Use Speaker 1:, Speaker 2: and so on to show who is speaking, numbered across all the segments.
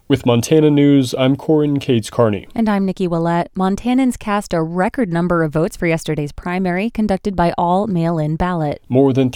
Speaker 1: With Montana News, I'm Corin Cates-Carney.
Speaker 2: And I'm Nikki Willett. Montanans cast a record number of votes for yesterday's primary, conducted by all mail-in ballot.
Speaker 1: More than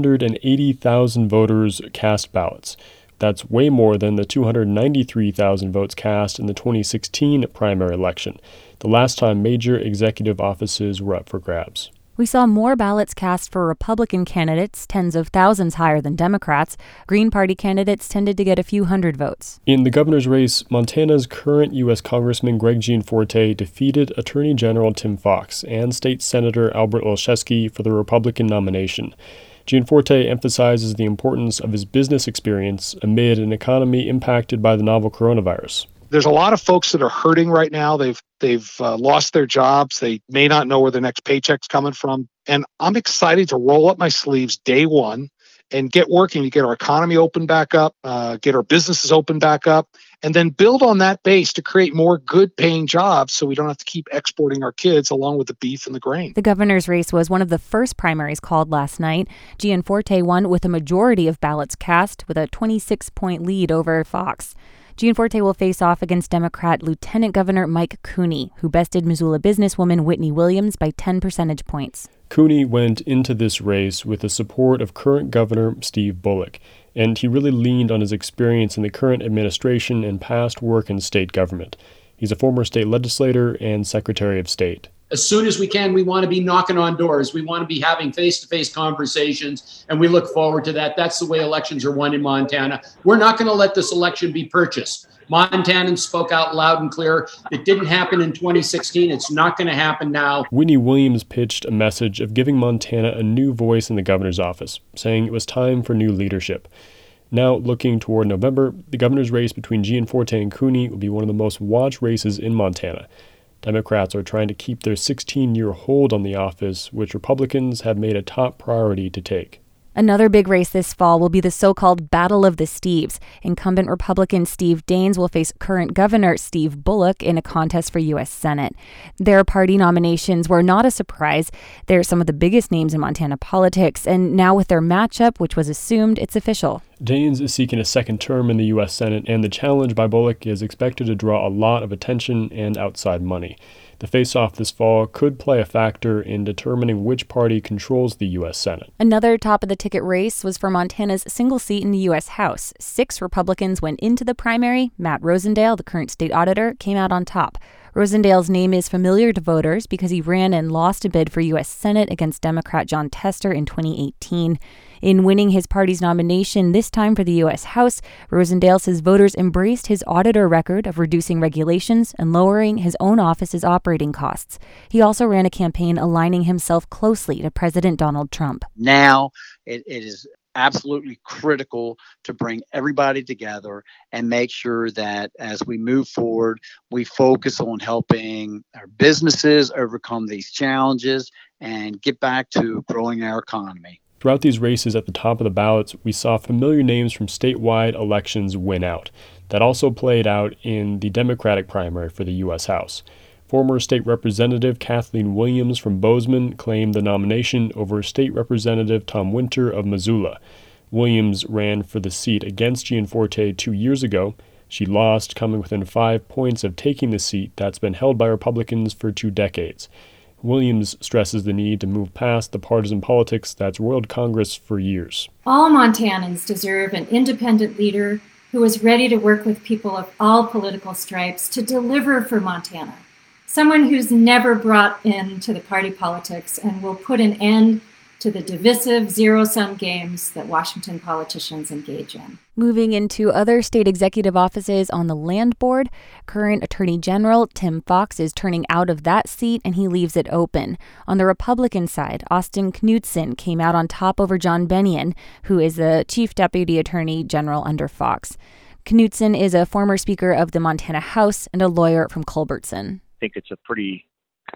Speaker 1: 380,000 voters cast ballots. That's way more than the 293,000 votes cast in the 2016 primary election, the last time major executive offices were up for grabs.
Speaker 2: We saw more ballots cast for Republican candidates, tens of thousands higher than Democrats. Green Party candidates tended to get a few hundred votes.
Speaker 1: In the governor's race, Montana's current U.S. Congressman Greg Gianforte defeated Attorney General Tim Fox and State Senator Albert Olszewski for the Republican nomination. Gianforte emphasizes the importance of his business experience amid an economy impacted by the novel coronavirus.
Speaker 3: There's a lot of folks that are hurting right now. They've lost their jobs. They may not know where their next paycheck's coming from. And I'm excited to roll up my sleeves day one and get working to get our economy open back up, get our businesses open back up, and then build on that base to create more good-paying jobs so we don't have to keep exporting our kids along with the beef and the grain.
Speaker 2: The governor's race was one of the first primaries called last night. Gianforte won with a majority of ballots cast, with a 26-point lead over Fox. Gianforte will face off against Democrat Lieutenant Governor Mike Cooney, who bested Missoula businesswoman Whitney Williams by 10 percentage points.
Speaker 1: Cooney went into this race with the support of current Governor Steve Bullock, and he really leaned on his experience in the current administration and past work in state government. He's a former state legislator and Secretary of State.
Speaker 4: As soon as we can, we want to be knocking on doors. We want to be having face-to-face conversations, and we look forward to that. That's the way elections are won in Montana. We're not going to let this election be purchased. Montanans spoke out loud and clear. It didn't happen in 2016. It's not going to happen now.
Speaker 1: Whitney Williams pitched a message of giving Montana a new voice in the governor's office, saying it was time for new leadership. Now, looking toward November, the governor's race between Gianforte and Cooney will be one of the most watched races in Montana. Democrats are trying to keep their 16-year hold on the office, which Republicans have made a top priority to take.
Speaker 2: Another big race this fall will be the so-called Battle of the Steves. Incumbent Republican Steve Daines will face current Governor Steve Bullock in a contest for U.S. Senate. Their party nominations were not a surprise. They're some of the biggest names in Montana politics, and now with their matchup, which was assumed, it's official.
Speaker 1: Daines is seeking a second term in the U.S. Senate, and the challenge by Bullock is expected to draw a lot of attention and outside money. The face-off this fall could play a factor in determining which party controls the U.S. Senate.
Speaker 2: Another top-of-the-ticket race was for Montana's single seat in the U.S. House. 6 Republicans went into the primary. Matt Rosendale, the current state auditor, came out on top. Rosendale's name is familiar to voters because he ran and lost a bid for U.S. Senate against Democrat Jon Tester in 2018. In winning his party's nomination this time for the U.S. House, Rosendale says voters embraced his auditor record of reducing regulations and lowering his own office's operating costs. He also ran a campaign aligning himself closely to President Donald Trump.
Speaker 5: Now it is absolutely critical to bring everybody together and make sure that as we move forward, we focus on helping our businesses overcome these challenges and get back to growing our economy.
Speaker 1: Throughout these races at the top of the ballots, we saw familiar names from statewide elections win out. That also played out in the Democratic primary for the U.S. House. Former State Representative Kathleen Williams from Bozeman claimed the nomination over State Representative Tom Winter of Missoula. Williams ran for the seat against Gianforte 2 years ago. She lost, coming within 5 points of taking the seat that's been held by Republicans for 2 decades. Williams stresses the need to move past the partisan politics that's roiled Congress for years.
Speaker 6: All Montanans deserve an independent leader who is ready to work with people of all political stripes to deliver for Montana. Someone who's never brought into the party politics and will put an end to the divisive zero-sum games that Washington politicians engage in.
Speaker 2: Moving into other state executive offices on the Land Board, current Attorney General Tim Fox is turning out of that seat and he leaves it open. On the Republican side, Austin Knudsen came out on top over John Bennion, who is the Chief Deputy Attorney General under Fox. Knudsen is a former Speaker of the Montana House and a lawyer from Culbertson.
Speaker 7: I think it's a pretty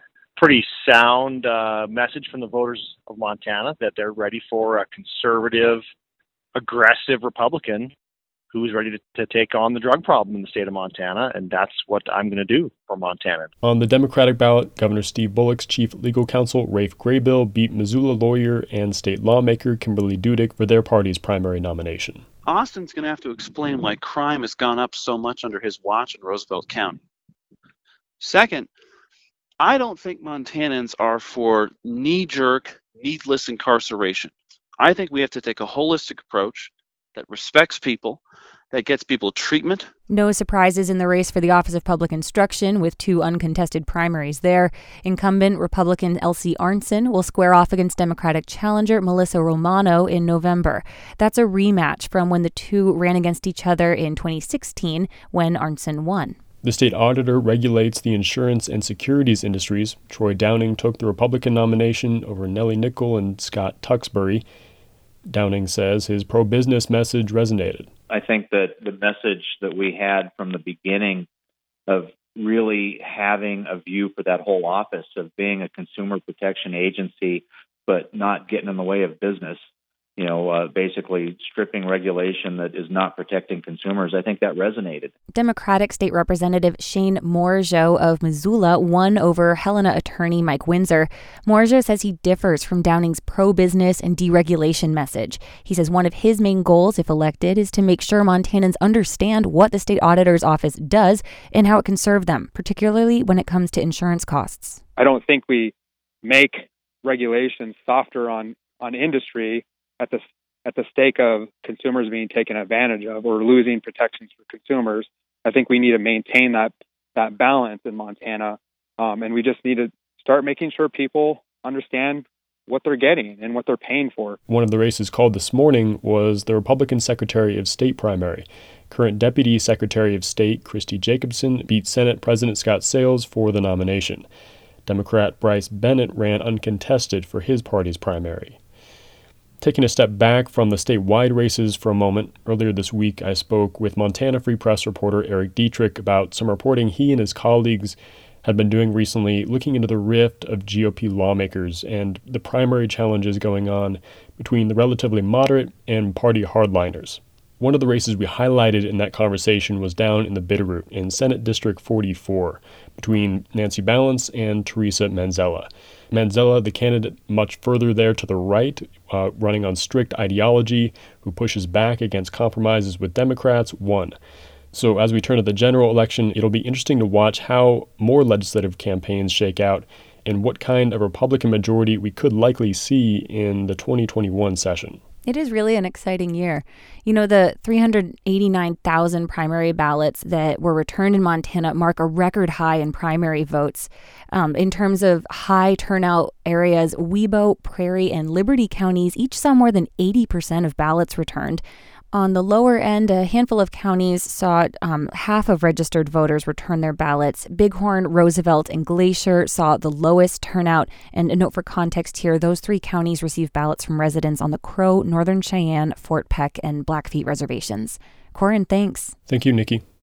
Speaker 7: sound message from the voters of Montana that they're ready for a conservative, aggressive Republican who's ready to take on the drug problem in the state of Montana, and that's what I'm going to do for Montana.
Speaker 1: On the Democratic ballot, Governor Steve Bullock's chief legal counsel, Rafe Graybill, beat Missoula lawyer and state lawmaker Kimberly Dudick for their party's primary nomination.
Speaker 8: Austin's going to have to explain why crime has gone up so much under his watch in Roosevelt County. Second, I don't think Montanans are for knee-jerk, needless incarceration. I think we have to take a holistic approach that respects people, that gets people treatment.
Speaker 2: No surprises in the race for the Office of Public Instruction, with 2 uncontested primaries there. Incumbent Republican Elsie Arntzen will square off against Democratic challenger Melissa Romano in November. That's a rematch from when the 2 ran against each other in 2016, when Arntzen won.
Speaker 1: The state auditor regulates the insurance and securities industries. Troy Downing took the Republican nomination over Nellie Nickel and Scott Tuxbury. Downing says his pro-business message resonated.
Speaker 9: I think that the message that we had from the beginning of really having a view for that whole office of being a consumer protection agency, but not getting in the way of business, basically stripping regulation that is not protecting consumers, I think that resonated.
Speaker 2: Democratic State Representative Shane Morajo of Missoula won over Helena attorney Mike Windsor. Morajo says he differs from Downing's pro-business and deregulation message. He says one of his main goals, if elected, is to make sure Montanans understand what the state auditor's office does and how it can serve them, particularly when it comes to insurance costs.
Speaker 10: I don't think we make regulations softer on industry at the stake of consumers being taken advantage of or losing protections for consumers. I think we need to maintain that balance in Montana, and we just need to start making sure people understand what they're getting and what they're paying for.
Speaker 1: One of the races called this morning was the Republican Secretary of State primary. Current Deputy Secretary of State Christy Jacobson beat Senate President Scott Sayles for the nomination. Democrat Bryce Bennett ran uncontested for his party's primary. Taking a step back from the statewide races for a moment, earlier this week I spoke with Montana Free Press reporter Eric Dietrich about some reporting he and his colleagues had been doing recently, looking into the rift of GOP lawmakers and the primary challenges going on between the relatively moderate and party hardliners. One of the races we highlighted in that conversation was down in the Bitterroot in Senate District 44 between Nancy Balance and Teresa Manzella. Manzella, the candidate much further there to the right, running on strict ideology, who pushes back against compromises with Democrats, won. So as we turn to the general election, it'll be interesting to watch how more legislative campaigns shake out and what kind of Republican majority we could likely see in the 2021 session.
Speaker 2: It is really an exciting year. The 389,000 primary ballots that were returned in Montana mark a record high in primary votes. In terms of high turnout areas, Webo, Prairie, and Liberty counties each saw more than 80% of ballots returned. On the lower end, a handful of counties saw half of registered voters return their ballots. Bighorn, Roosevelt, and Glacier saw the lowest turnout. And a note for context here, those 3 counties received ballots from residents on the Crow, Northern Cheyenne, Fort Peck, and Blackfeet reservations. Corin, thanks.
Speaker 1: Thank you, Nikki.